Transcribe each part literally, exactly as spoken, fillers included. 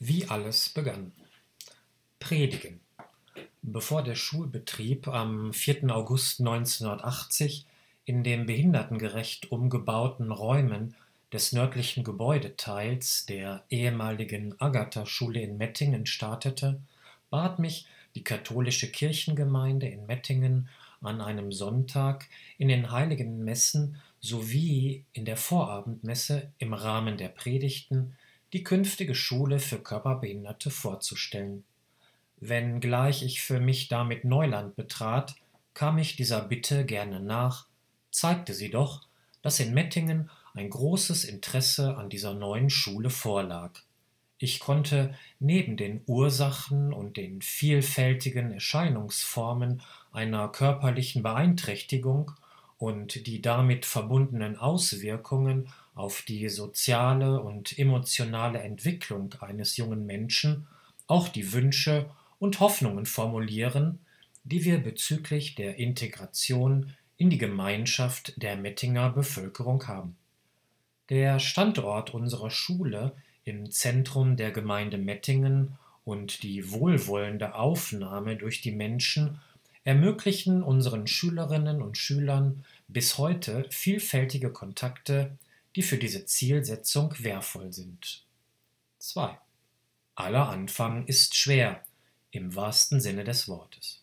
Wie alles begann. Predigen. Bevor der Schulbetrieb am vierten August neunzehnhundertachtzig in den behindertengerecht umgebauten Räumen des nördlichen Gebäudeteils der ehemaligen Agatha-Schule in Mettingen startete, bat mich die katholische Kirchengemeinde in Mettingen an einem Sonntag in den heiligen Messen sowie in der Vorabendmesse im Rahmen der Predigten die künftige Schule für Körperbehinderte vorzustellen. Wenngleich ich für mich damit Neuland betrat, kam ich dieser Bitte gerne nach, zeigte sie doch, dass in Mettingen ein großes Interesse an dieser neuen Schule vorlag. Ich konnte neben den Ursachen und den vielfältigen Erscheinungsformen einer körperlichen Beeinträchtigung und die damit verbundenen Auswirkungen auf die soziale und emotionale Entwicklung eines jungen Menschen auch die Wünsche und Hoffnungen formulieren, die wir bezüglich der Integration in die Gemeinschaft der Mettinger Bevölkerung haben. Der Standort unserer Schule im Zentrum der Gemeinde Mettingen und die wohlwollende Aufnahme durch die Menschen ermöglichen unseren Schülerinnen und Schülern bis heute vielfältige Kontakte, die für diese Zielsetzung wehrvoll sind. zwei. Aller Anfang ist schwer, im wahrsten Sinne des Wortes.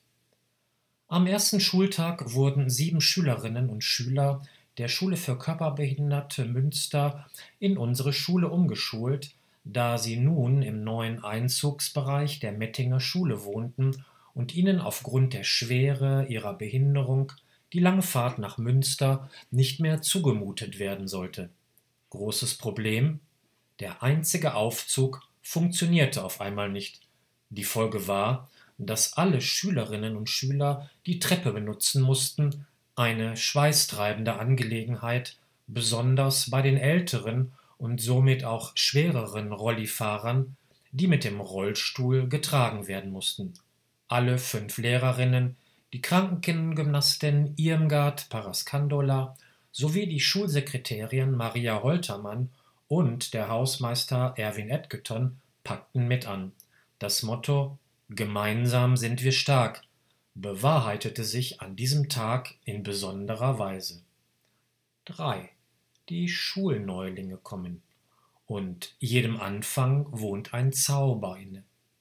Am ersten Schultag wurden sieben Schülerinnen und Schüler der Schule für Körperbehinderte Münster in unsere Schule umgeschult, da sie nun im neuen Einzugsbereich der Mettinger Schule wohnten und ihnen aufgrund der Schwere ihrer Behinderung die lange Fahrt nach Münster nicht mehr zugemutet werden sollte. Großes Problem: der einzige Aufzug funktionierte auf einmal nicht. Die Folge war, dass alle Schülerinnen und Schüler die Treppe benutzen mussten, eine schweißtreibende Angelegenheit, besonders bei den älteren und somit auch schwereren Rollifahrern, die mit dem Rollstuhl getragen werden mussten. Alle fünf Lehrerinnen, die Krankengymnastin Irmgard Paraskandola sowie die Schulsekretärin Maria Holtermann und der Hausmeister Erwin Edgerton packten mit an. Das Motto »Gemeinsam sind wir stark« bewahrheitete sich an diesem Tag in besonderer Weise. drei. Die Schulneulinge kommen. Und jedem Anfang wohnt ein Zauber inne.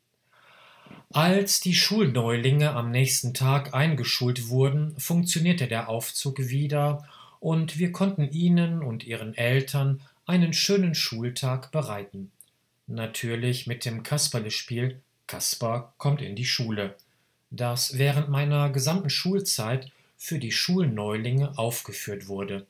Als die Schulneulinge am nächsten Tag eingeschult wurden, funktionierte der Aufzug wieder und wir konnten ihnen und ihren Eltern einen schönen Schultag bereiten. Natürlich mit dem Kasperlespiel »Kasper kommt in die Schule«, das während meiner gesamten Schulzeit für die Schulneulinge aufgeführt wurde.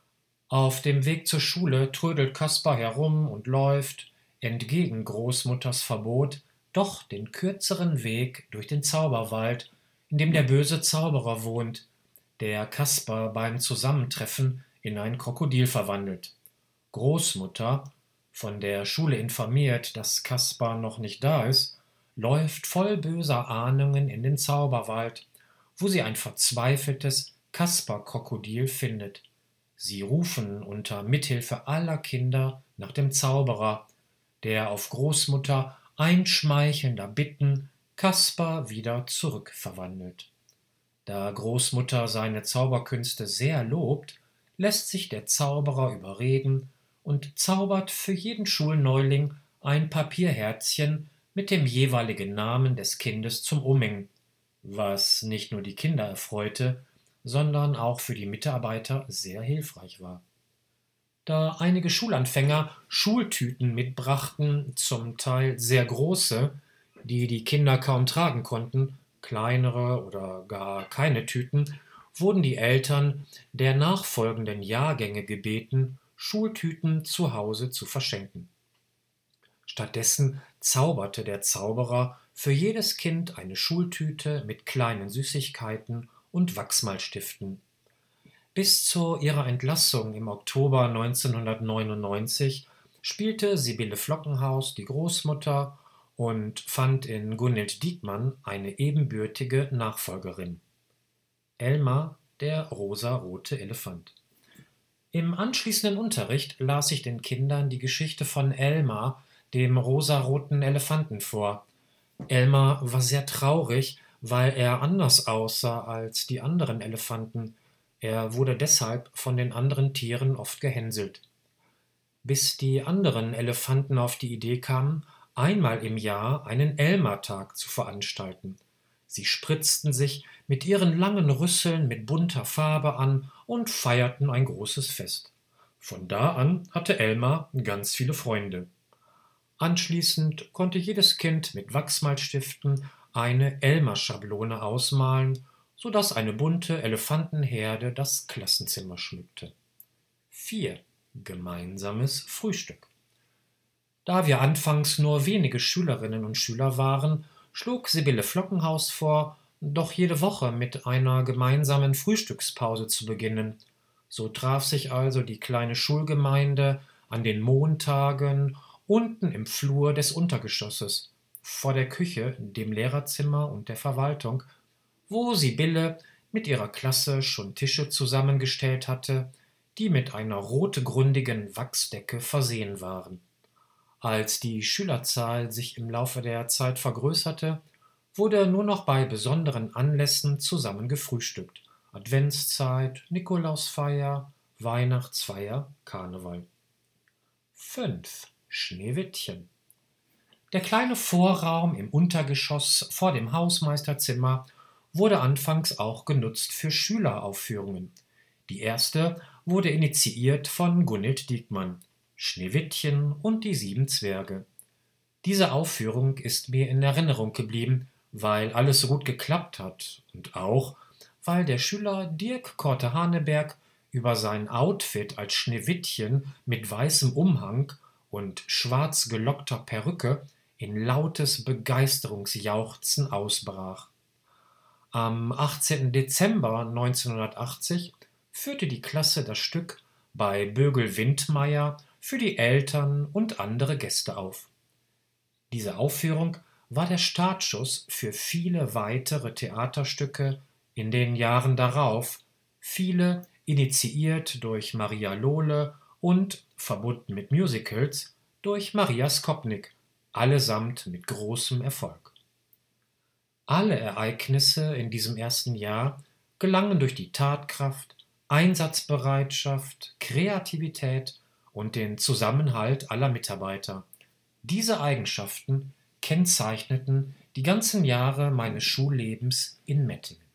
Auf dem Weg zur Schule trödelt Kasper herum und läuft, entgegen Großmutters Verbot, doch den kürzeren Weg durch den Zauberwald, in dem der böse Zauberer wohnt, der Kasper beim Zusammentreffen in ein Krokodil verwandelt. Großmutter, von der Schule informiert, dass Kasper noch nicht da ist, läuft voll böser Ahnungen in den Zauberwald, wo sie ein verzweifeltes Kasper-Krokodil findet. Sie rufen unter Mithilfe aller Kinder nach dem Zauberer, der auf Großmutter einschmeichelnder Bitten Kasper wieder zurückverwandelt. Da Großmutter seine Zauberkünste sehr lobt, lässt sich der Zauberer überreden und zaubert für jeden Schulneuling ein Papierherzchen mit dem jeweiligen Namen des Kindes zum Umhängen, was nicht nur die Kinder erfreute, sondern auch für die Mitarbeiter sehr hilfreich war. Da einige Schulanfänger Schultüten mitbrachten, zum Teil sehr große, die die Kinder kaum tragen konnten, kleinere oder gar keine Tüten, wurden die Eltern der nachfolgenden Jahrgänge gebeten, Schultüten zu Hause zu verschenken. Stattdessen zauberte der Zauberer für jedes Kind eine Schultüte mit kleinen Süßigkeiten und Wachsmalstiften. Bis zu ihrer Entlassung im Oktober neunzehnhundertneunundneunzig spielte Sibylle Flockenhaus die Großmutter und fand in Gunhild Diekmann eine ebenbürtige Nachfolgerin. Elmar, der rosarote Elefant. Im anschließenden Unterricht las ich den Kindern die Geschichte von Elmar, dem rosaroten Elefanten vor. Elmar war sehr traurig, weil er anders aussah als die anderen Elefanten. Er wurde deshalb von den anderen Tieren oft gehänselt. Bis die anderen Elefanten auf die Idee kamen, einmal im Jahr einen Elmartag zu veranstalten. Sie spritzten sich mit ihren langen Rüsseln mit bunter Farbe an und feierten ein großes Fest. Von da an hatte Elmar ganz viele Freunde. Anschließend konnte jedes Kind mit Wachsmalstiften eine Elmar-Schablone ausmalen, so dass eine bunte Elefantenherde das Klassenzimmer schmückte. vier. Gemeinsames Frühstück. Da wir anfangs nur wenige Schülerinnen und Schüler waren, schlug Sibylle Flockenhaus vor, doch jede Woche mit einer gemeinsamen Frühstückspause zu beginnen. So traf sich also die kleine Schulgemeinde an den Montagen unten im Flur des Untergeschosses, vor der Küche, dem Lehrerzimmer und der Verwaltung, wo Sibylle mit ihrer Klasse schon Tische zusammengestellt hatte, die mit einer rotgründigen Wachsdecke versehen waren. Als die Schülerzahl sich im Laufe der Zeit vergrößerte, wurde nur noch bei besonderen Anlässen zusammen gefrühstückt. Adventszeit, Nikolausfeier, Weihnachtsfeier, Karneval. fünf. Schneewittchen. Der kleine Vorraum im Untergeschoss vor dem Hausmeisterzimmer wurde anfangs auch genutzt für Schüleraufführungen. Die erste wurde initiiert von Gunhild Diekmann, Schneewittchen und die sieben Zwerge. Diese Aufführung ist mir in Erinnerung geblieben, weil alles gut geklappt hat und auch, weil der Schüler Dirk Korte-Haneberg über sein Outfit als Schneewittchen mit weißem Umhang und schwarz gelockter Perücke in lautes Begeisterungsjauchzen ausbrach. Am achtzehnten Dezember neunzehnhundertachtzig führte die Klasse das Stück bei Bögel-Windmeier für die Eltern und andere Gäste auf. Diese Aufführung war der Startschuss für viele weitere Theaterstücke in den Jahren darauf, viele initiiert durch Maria Lohle und, verbunden mit Musicals, durch Maria Skopnik, allesamt mit großem Erfolg. Alle Ereignisse in diesem ersten Jahr gelangen durch die Tatkraft, Einsatzbereitschaft, Kreativität und den Zusammenhalt aller Mitarbeiter. Diese Eigenschaften kennzeichneten die ganzen Jahre meines Schullebens in Mettingen.